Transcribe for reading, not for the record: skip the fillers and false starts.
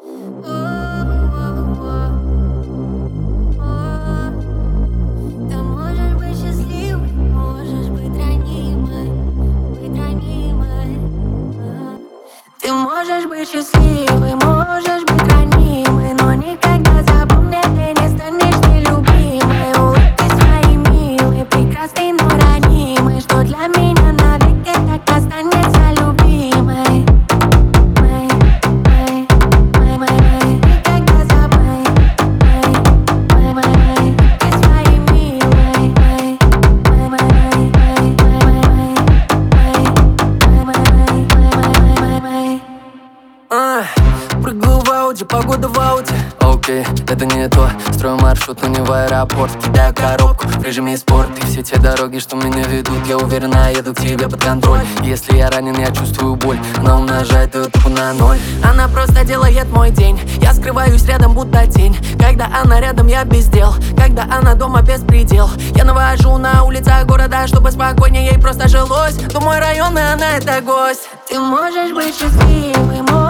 Ты можешь быть счастливой, можешь быть ранимой, быть ранимой. Ты можешь быть счастливой, можешь быть ранимой, но никогда запомни, ты не станешь нелюбимой. Улыбки своей милой, прекрасной, но ранимой, что для меня навеки так останется любимой. Никогда забыть, улыбки своей милой. Прыгаю в ауди, погода в ауте. Окей, это не то. Строю маршрут, но не в аэропорт. Кидаю коробку в режиме спорт. И все те дороги, что меня ведут, я уверенно еду к тебе под контроль. Если я ранен, я чувствую боль. Она умножает ее тупо на ноль. Она просто делает мой день. Я скрываюсь рядом, будто тень. Когда она рядом, я без дел. Когда она дома, беспредел. Я навожу на улицах города, чтобы спокойнее ей просто жилось. То мой район, и она это гость. Ты можешь быть счастливой,